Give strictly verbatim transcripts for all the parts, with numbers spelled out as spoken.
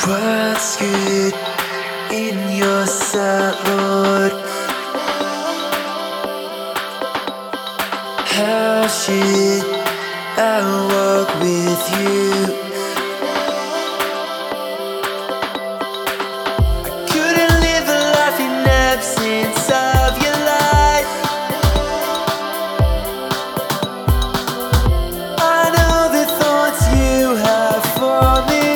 What's good in your sight, Lord? How should I walk with you? I couldn't live a life in absence of your light. I know the thoughts you have for me.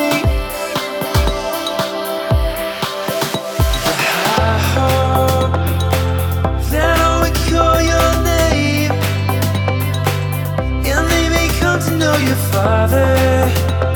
To know your Father.